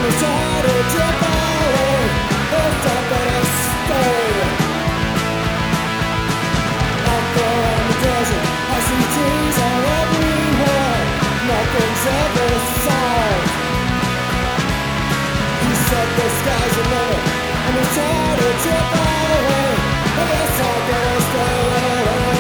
The sky's the limit, and it's hard to trip away. I guess I'll get stay.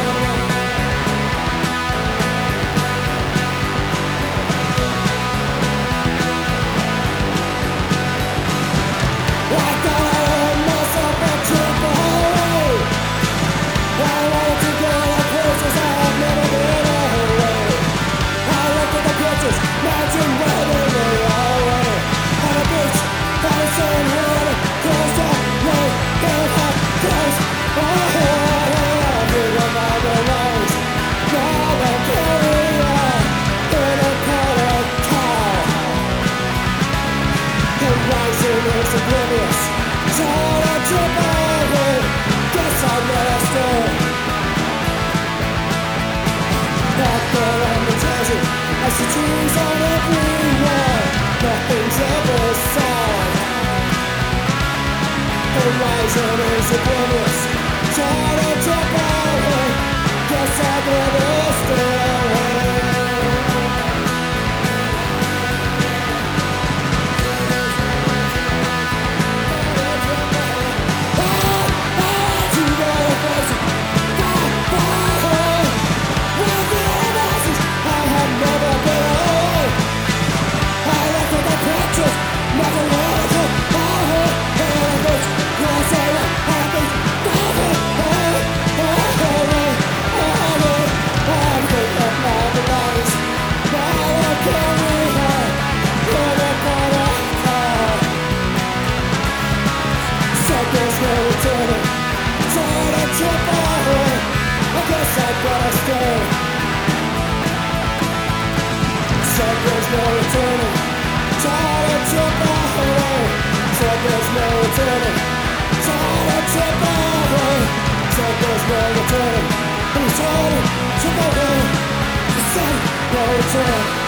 I thought I owned myself a trip away. I wanted to go to places I have never been away. I looked at the pictures, imagine where they were away. On a beach, by the sun, closed up, no, can't have close. Oh, I feel my belongs. Now I'm carrying on in a cold car. Horizon is oblivious, so I trip away. Guess I better stay. Out there on the desert, I see trees on every wall. Nothing's ever solved. Horizon is oblivious, so I trip away. Guess I better stay. There's no returning, so I trip away. I guess I gotta stay. Said there's no returning, so I trip away. Said there's no returning, so I trip away. Said there's no returning, and it's all trip away. Said no return.